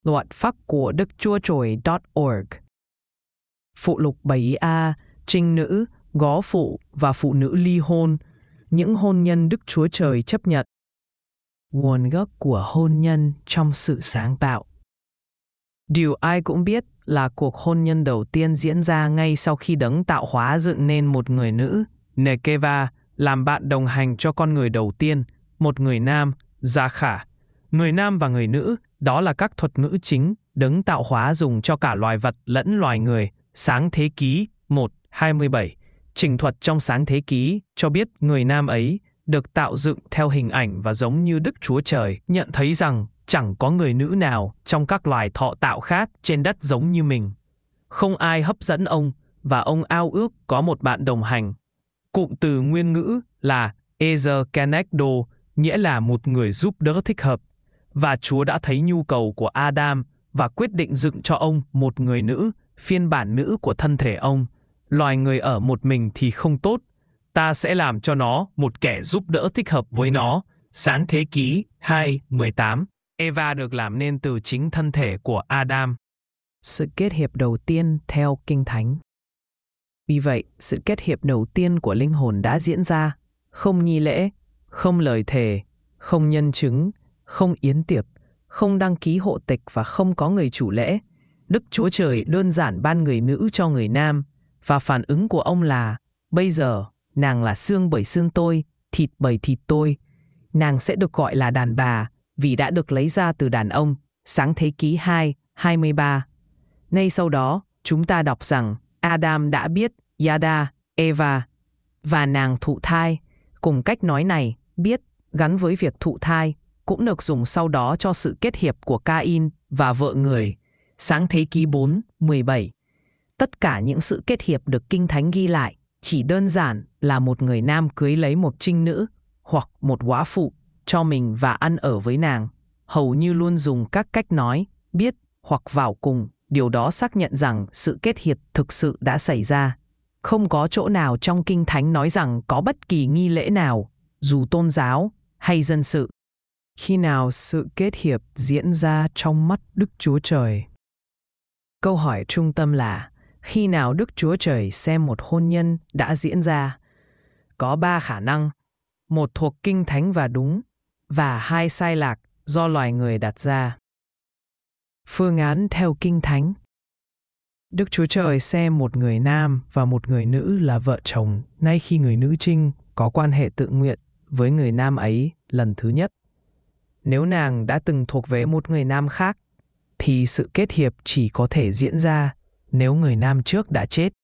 Luật pháp của Đức Chúa Trời.org. Phụ lục 7a, trinh nữ, góa phụ và phụ nữ ly hôn, những hôn nhân Đức Chúa Trời chấp nhận. Nguồn gốc của hôn nhân trong sự sáng tạo. Điều ai cũng biết là cuộc hôn nhân đầu tiên diễn ra ngay sau khi Đấng tạo hóa dựng nên một người nữ, Nekeva, làm bạn đồng hành cho con người đầu tiên, một người nam, Gia-khả. Người nam và người nữ, đó là các thuật ngữ chính Đấng tạo hóa dùng cho cả loài vật lẫn loài người. Sáng Thế Ký 1:27. Trình thuật trong Sáng Thế Ký cho biết người nam ấy được tạo dựng theo hình ảnh và giống như Đức Chúa Trời, nhận thấy rằng chẳng có người nữ nào trong các loài thọ tạo khác trên đất giống như mình. Không ai hấp dẫn ông, và ông ao ước có một bạn đồng hành. Cụm từ nguyên ngữ là Ezer Kenegdo, nghĩa là một người giúp đỡ thích hợp. Và Chúa đã thấy nhu cầu của Adam và quyết định dựng cho ông một người nữ, phiên bản nữ của thân thể ông. Loài người ở một mình thì không tốt. Ta sẽ làm cho nó một kẻ giúp đỡ thích hợp với nó. Sáng Thế Ký 2:18. Eva được làm nên từ chính thân thể của Adam. Sự kết hiệp đầu tiên theo Kinh Thánh. Vì vậy, sự kết hiệp đầu tiên của linh hồn đã diễn ra. Không nghi lễ, không lời thề, không nhân chứng, không yến tiệc, không đăng ký hộ tịch và không có người chủ lễ. Đức Chúa Trời đơn giản ban người nữ cho người nam, và phản ứng của ông là: bây giờ, nàng là xương bởi xương tôi, thịt bởi thịt tôi. Nàng sẽ được gọi là đàn bà, vì đã được lấy ra từ đàn ông. Sáng Thế Ký 2:23. Ngay sau đó, chúng ta đọc rằng Adam đã biết Yada, Eva, và nàng thụ thai. Cùng cách nói này, biết, gắn với việc thụ thai, cũng được dùng sau đó cho sự kết hiệp của Cain và vợ người. Sáng Thế Ký 4:17. Tất cả những sự kết hiệp được Kinh Thánh ghi lại chỉ đơn giản là một người nam cưới lấy một trinh nữ hoặc một góa phụ cho mình và ăn ở với nàng. Hầu như luôn dùng các cách nói, biết hoặc vào cùng. Điều đó xác nhận rằng sự kết hiệp thực sự đã xảy ra. Không có chỗ nào trong Kinh Thánh nói rằng có bất kỳ nghi lễ nào, dù tôn giáo hay dân sự. Khi nào sự kết hiệp diễn ra trong mắt Đức Chúa Trời? Câu hỏi trung tâm là: khi nào Đức Chúa Trời xem một hôn nhân đã diễn ra? Có 3 khả năng: một thuộc Kinh Thánh và đúng, và 2 sai lạc do loài người đặt ra. Phương án theo Kinh Thánh. Đức Chúa Trời xem một người nam và một người nữ là vợ chồng ngay khi người nữ trinh có quan hệ tự nguyện với người nam ấy lần thứ nhất. Nếu nàng đã từng thuộc về một người nam khác, thì sự kết hiệp chỉ có thể diễn ra nếu người nam trước đã chết.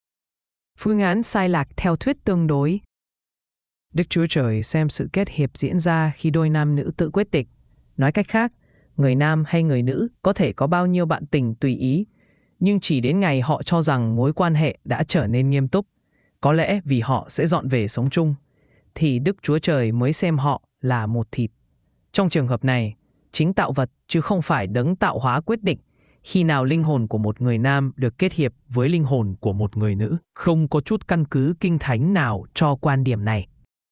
Phương án sai lạc theo thuyết tương đối. Đức Chúa Trời xem sự kết hiệp diễn ra khi đôi nam nữ tự quyết định. Nói cách khác, người nam hay người nữ có thể có bao nhiêu bạn tình tùy ý, nhưng chỉ đến ngày họ cho rằng mối quan hệ đã trở nên nghiêm túc, có lẽ vì họ sẽ dọn về sống chung, thì Đức Chúa Trời mới xem họ là một thịt. Trong trường hợp này, chính tạo vật chứ không phải Đấng tạo hóa quyết định khi nào linh hồn của một người nam được kết hiệp với linh hồn của một người nữ. Không có chút căn cứ Kinh Thánh nào cho quan điểm này.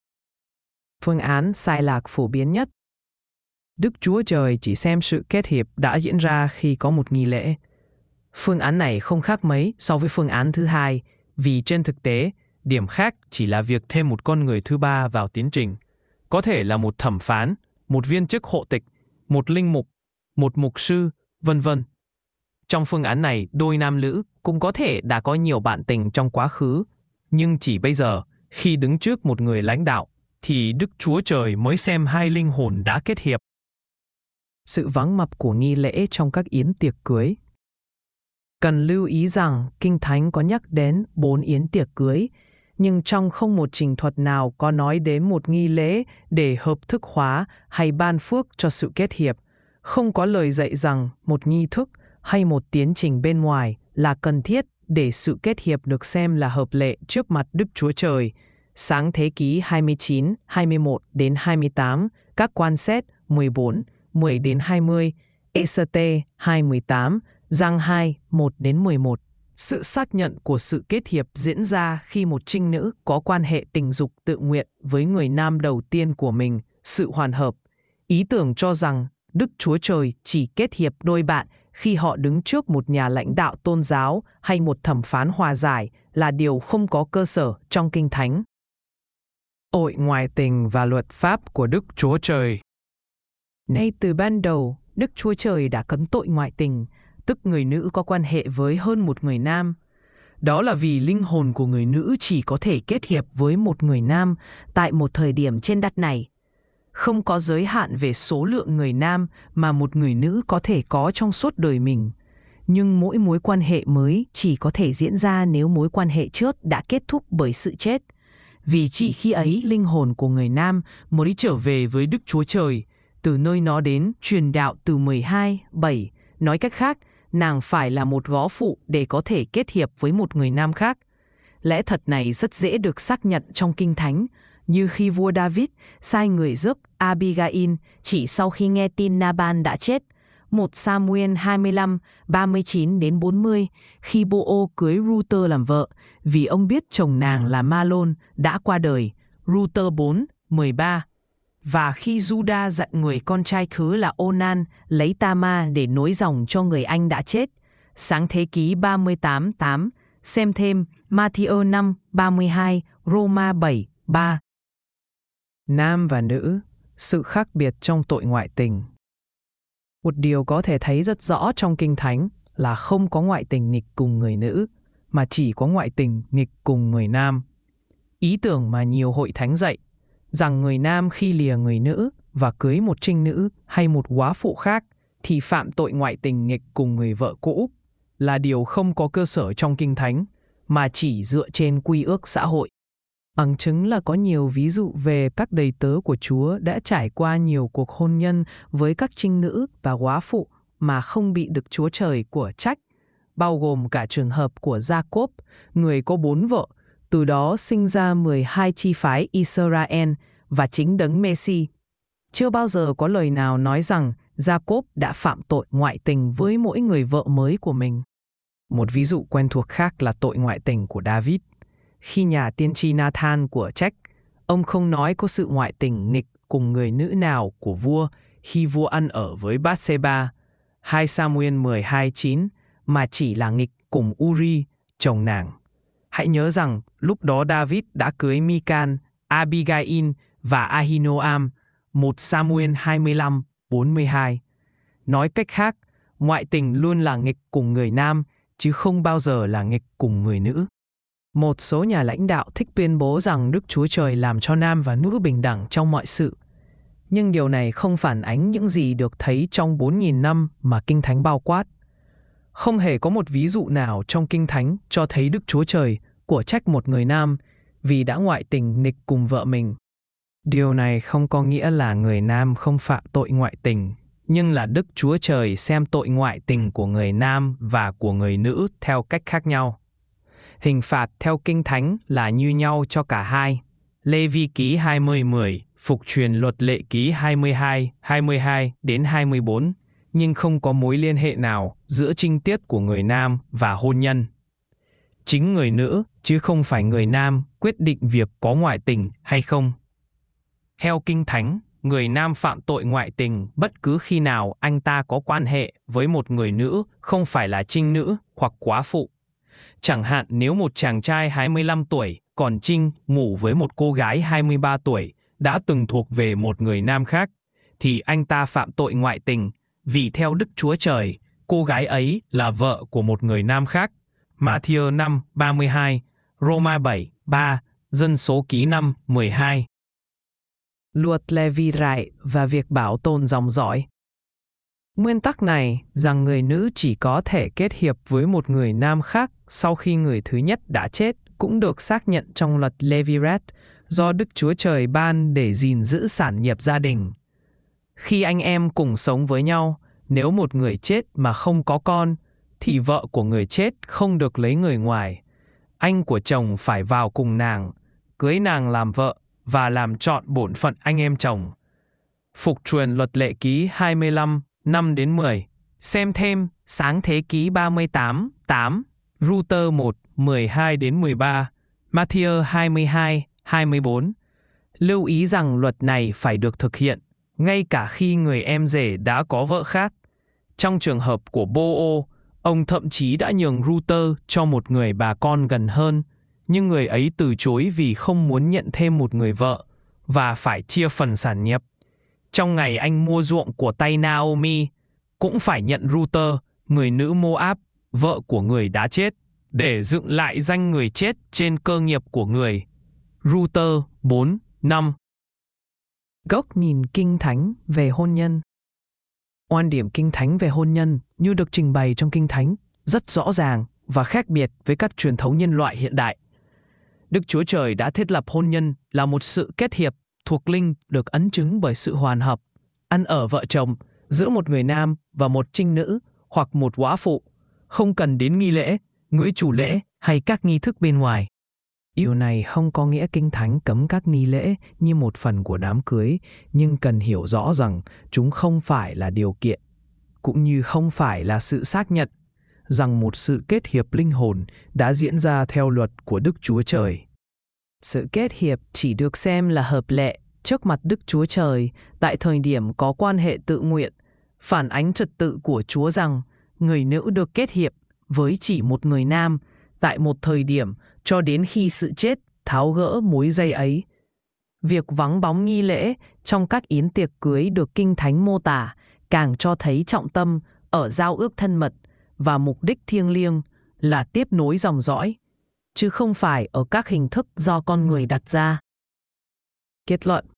Phương án sai lạc phổ biến nhất. Đức Chúa Trời chỉ xem sự kết hiệp đã diễn ra khi có một nghi lễ. Phương án này không khác mấy so với phương án thứ hai, vì trên thực tế, điểm khác chỉ là việc thêm một con người thứ ba vào tiến trình. Có thể là một thẩm phán, một viên chức hộ tịch, một linh mục, một mục sư, vân vân. Trong phương án này, đôi nam nữ cũng có thể đã có nhiều bạn tình trong quá khứ, nhưng chỉ bây giờ, khi đứng trước một người lãnh đạo, thì Đức Chúa Trời mới xem hai linh hồn đã kết hiệp. Sự vắng mặt của nghi lễ trong các yến tiệc cưới. Cần lưu ý rằng Kinh Thánh có nhắc đến 4 yến tiệc cưới, nhưng trong không một trình thuật nào có nói đến một nghi lễ để hợp thức hóa hay ban phước cho sự kết hiệp. Không có lời dạy rằng một nghi thức hay một tiến trình bên ngoài là cần thiết để sự kết hiệp được xem là hợp lệ trước mặt Đức Chúa Trời. Sáng Thế Ký 29, 21 đến 28, các quan xét 14, 10 đến 20, Ê-sơ-tê 2:18, Giăng 2, 1 đến 11. Sự xác nhận của sự kết hiệp diễn ra khi một trinh nữ có quan hệ tình dục tự nguyện với người nam đầu tiên của mình, sự hoàn hợp. Ý tưởng cho rằng Đức Chúa Trời chỉ kết hiệp đôi bạn khi họ đứng trước một nhà lãnh đạo tôn giáo hay một thẩm phán hòa giải là điều không có cơ sở trong Kinh Thánh. Tội ngoại tình và luật pháp của Đức Chúa Trời. Ngay từ ban đầu, Đức Chúa Trời đã cấm tội ngoại tình, tức người nữ có quan hệ với hơn một người nam. Đó là vì linh hồn của người nữ chỉ có thể kết hiệp với một người nam tại một thời điểm trên đất này. Không có giới hạn về số lượng người nam mà một người nữ có thể có trong suốt đời mình. Nhưng mỗi mối quan hệ mới chỉ có thể diễn ra nếu mối quan hệ trước đã kết thúc bởi sự chết. Vì chỉ khi ấy linh hồn của người nam mới trở về với Đức Chúa Trời, từ nơi nó đến. Truyền đạo từ 12:7. Nói cách khác, nàng phải là một góa phụ để có thể kết hiệp với một người nam khác. Lẽ thật này rất dễ được xác nhận trong Kinh Thánh, như khi vua David sai người giúp Abigail chỉ sau khi nghe tin Nabal đã chết. 1 Samuel 25:39-40, khi Bô-ô cưới Ruther làm vợ, vì ông biết chồng nàng là Ma-lôn đã qua đời. Ruther 4:13. Và khi Judah dặn người con trai khứ là Onan lấy Tama để nối dòng cho người anh đã chết. Sáng Thế Ký 38:8. Xem thêm Ma-thi-ơ 5:32, Roma 7:3. Nam và nữ, sự khác biệt trong tội ngoại tình. Một điều có thể thấy rất rõ trong Kinh Thánh là không có ngoại tình nghịch cùng người nữ, mà chỉ có ngoại tình nghịch cùng người nam. Ý tưởng mà nhiều hội thánh dạy, rằng người nam khi lìa người nữ và cưới một trinh nữ hay một góa phụ khác thì phạm tội ngoại tình nghịch cùng người vợ cũ, là điều không có cơ sở trong Kinh Thánh, mà chỉ dựa trên quy ước xã hội. Bằng chứng là có nhiều ví dụ về các đầy tớ của Chúa đã trải qua nhiều cuộc hôn nhân với các trinh nữ và góa phụ mà không bị Đức Chúa Trời của trách, bao gồm cả trường hợp của Gia-cốp, người có 4 vợ, từ đó sinh ra 12 chi phái Israel và chính Đấng Messi. Chưa bao giờ có lời nào nói rằng Gia-cốp đã phạm tội ngoại tình với mỗi người vợ mới của mình. Một ví dụ quen thuộc khác là tội ngoại tình của David. Khi nhà tiên tri Nathan của trách, ông không nói có sự ngoại tình nghịch cùng người nữ nào của vua khi vua ăn ở với Bathsheba, 2 Samuel 12:9, mà chỉ là nghịch cùng Uri, chồng nàng. Hãy nhớ rằng lúc đó David đã cưới Michal, Abigail và Ahinoam, 1 Samuel 25:42. Nói cách khác, ngoại tình luôn là nghịch cùng người nam, chứ không bao giờ là nghịch cùng người nữ. Một số nhà lãnh đạo thích tuyên bố rằng Đức Chúa Trời làm cho nam và nữ bình đẳng trong mọi sự. Nhưng điều này không phản ánh những gì được thấy trong 4.000 năm mà Kinh Thánh bao quát. Không hề có một ví dụ nào trong Kinh Thánh cho thấy Đức Chúa Trời của trách một người nam vì đã ngoại tình nghịch cùng vợ mình. Điều này không có nghĩa là người nam không phạm tội ngoại tình, nhưng là Đức Chúa Trời xem tội ngoại tình của người nam và của người nữ theo cách khác nhau. Hình phạt theo Kinh Thánh là như nhau cho cả hai. Lê-vi ký 20:10, Phục truyền luật lệ ký 22:22-24, nhưng không có mối liên hệ nào giữa trinh tiết của người nam và hôn nhân. Chính người nữ, chứ không phải người nam, quyết định việc có ngoại tình hay không. Theo Kinh Thánh, người nam phạm tội ngoại tình bất cứ khi nào anh ta có quan hệ với một người nữ không phải là trinh nữ hoặc góa phụ. Chẳng hạn nếu một chàng trai 25 tuổi còn trinh ngủ với một cô gái 23 tuổi đã từng thuộc về một người nam khác, thì anh ta phạm tội ngoại tình, vì theo Đức Chúa Trời, cô gái ấy là vợ của một người nam khác. Ma-thi-ơ 5:32, Roma 7:3, Dân số ký 5:12. Luật Lê-vi-rải và việc bảo tồn dòng dõi. Nguyên tắc này rằng người nữ chỉ có thể kết hiệp với một người nam khác sau khi người thứ nhất đã chết cũng được xác nhận trong luật Lê-vi-rát do Đức Chúa Trời ban để gìn giữ sản nghiệp gia đình. Khi anh em cùng sống với nhau, nếu một người chết mà không có con, thì vợ của người chết không được lấy người ngoài. Anh của chồng phải vào cùng nàng, cưới nàng làm vợ và làm trọn bổn phận anh em chồng. Phục truyền luật lệ ký 25:5-10. Xem thêm Sáng Thế Ký 38:8, Ruther 1:12-13, Ma-thi-ơ 22:24. Lưu ý rằng luật này phải được thực hiện, ngay cả khi người em rể đã có vợ khác. Trong trường hợp của Boo, ông thậm chí đã nhường Ruther cho một người bà con gần hơn, nhưng người ấy từ chối vì không muốn nhận thêm một người vợ và phải chia phần sản nghiệp. Trong ngày anh mua ruộng của tay Naomi, cũng phải nhận Ruther, người nữ Moab, vợ của người đã chết, để dựng lại danh người chết trên cơ nghiệp của người. Ruther 4:5. Góc nhìn Kinh Thánh về hôn nhân. Quan điểm Kinh Thánh về hôn nhân như được trình bày trong Kinh Thánh rất rõ ràng và khác biệt với các truyền thống nhân loại hiện đại. Đức Chúa Trời đã thiết lập hôn nhân là một sự kết hiệp thuộc linh được ấn chứng bởi sự hoàn hợp, ăn ở vợ chồng giữa một người nam và một trinh nữ hoặc một góa phụ, không cần đến nghi lễ, nghi chủ lễ hay các nghi thức bên ngoài. Điều này không có nghĩa Kinh Thánh cấm các nghi lễ như một phần của đám cưới, nhưng cần hiểu rõ rằng chúng không phải là điều kiện, cũng như không phải là sự xác nhận rằng một sự kết hiệp linh hồn đã diễn ra theo luật của Đức Chúa Trời. Sự kết hiệp chỉ được xem là hợp lệ trước mặt Đức Chúa Trời tại thời điểm có quan hệ tự nguyện, phản ánh trật tự của Chúa rằng người nữ được kết hiệp với chỉ một người nam tại một thời điểm cho đến khi sự chết tháo gỡ mối dây ấy. Việc vắng bóng nghi lễ trong các yến tiệc cưới được Kinh Thánh mô tả càng cho thấy trọng tâm ở giao ước thân mật và mục đích thiêng liêng là tiếp nối dòng dõi, chứ không phải ở các hình thức do con người đặt ra. Kết luận: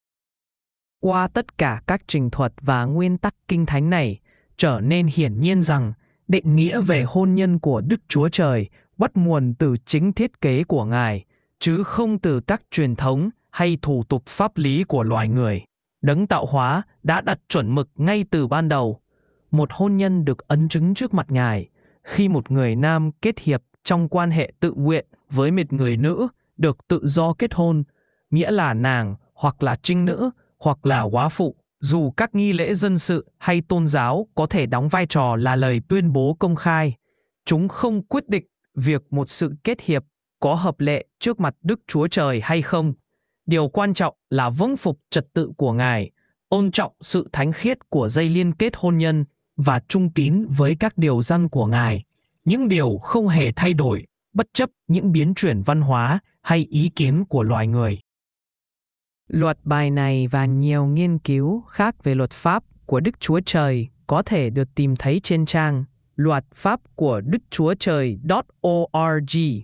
qua tất cả các trình thuật và nguyên tắc Kinh Thánh này, trở nên hiển nhiên rằng định nghĩa về hôn nhân của Đức Chúa Trời bắt nguồn từ chính thiết kế của Ngài, chứ không từ các truyền thống hay thủ tục pháp lý của loài người. Đấng tạo hóa đã đặt chuẩn mực ngay từ ban đầu. Một hôn nhân được ấn chứng trước mặt Ngài khi một người nam kết hiệp trong quan hệ tự nguyện với một người nữ được tự do kết hôn, nghĩa là nàng hoặc là trinh nữ hoặc là góa phụ. Dù các nghi lễ dân sự hay tôn giáo có thể đóng vai trò là lời tuyên bố công khai, chúng không quyết định việc một sự kết hiệp có hợp lệ trước mặt Đức Chúa Trời hay không. Điều quan trọng là vâng phục trật tự của Ngài, tôn trọng sự thánh khiết của dây liên kết hôn nhân và trung tín với các điều răn của Ngài. Những điều không hề thay đổi, bất chấp những biến chuyển văn hóa hay ý kiến của loài người. Luật bài này và nhiều nghiên cứu khác về luật pháp của Đức Chúa Trời có thể được tìm thấy trên trang luật pháp của Đức Chúa Trời.org.